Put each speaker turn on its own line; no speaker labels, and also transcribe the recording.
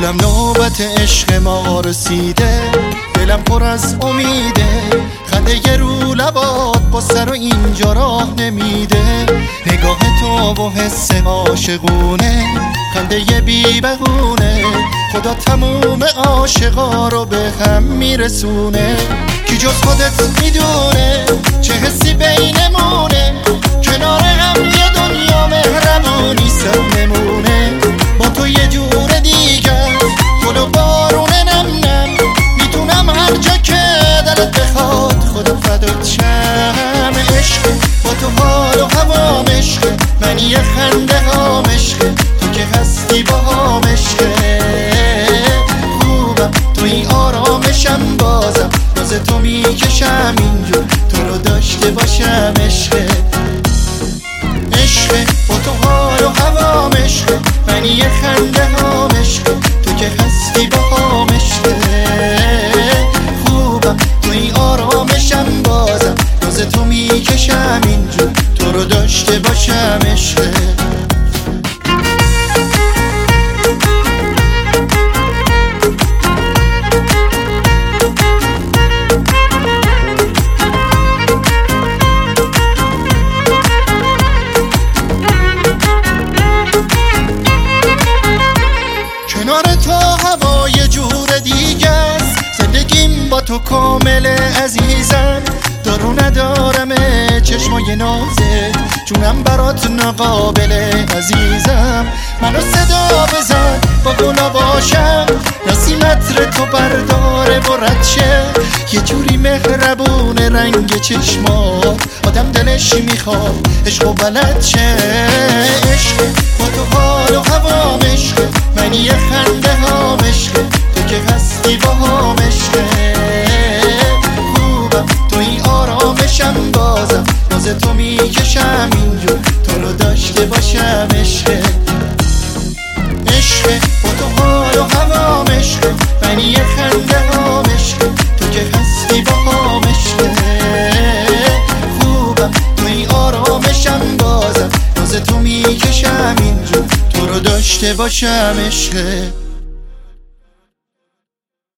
گلم نوبت عشق ما رسیده، دلم پر از امیده، خنده یه رو لبات با سر و اینجا راه نمیده، نگاه تو و حس عاشقونه، خنده یه بی بهونه، خدا تموم عاشقا رو به هم میرسونه. کی جز خودت میدونه چه حسی بینمونه، کنار هم یه دنیا مهربونی سر نمونه. با تو یه جور دیگر گل و بارون نم نم، میتونم هر جا که دلت بخواد خدا فدات شم. عشق با تو حال و هوام عشق، من یه خنده هام عشق، تو که هستی با هم عشق. خوبم توی آرامشم، بازم باز تو میکشم اینجور تو رو داشته باشم. عشق عشق با تو حال و هوام عشق، من یه خنده هام عشق، تو که هستی با هم عشق. خوبم توی آرامشم، بازم باز تو میکشم اینجور تو رو داشته باشم. عشق کنار تو هوا یه جور دیگه است، زندگیم با تو کامله عزیزم. دارو ندارمه چشمای نازه، جونم برات ناقابله عزیزم. منو صدا بزن با گلا باشم، نسیم عطر تو برداره و رد شه. یه جوری مهربونه رنگ چشمات، آدم دلش میخواد عشق و بلد شه. عشق با تو حال و هوام عشق، من یه خنده هام عشق، تو که هستی با هم عشق. خوبم توی آرامشم، بازم باز تو میکشم اینجور تو رو داشته باشم. عشق عشق با تو حال و هوام عشق، من یه خنده هام عشق، تو که هستی با هم عشق. خوبم توی آرامشم، بازم باز تو میکشم اینجور تو رو داشته باشم. عشق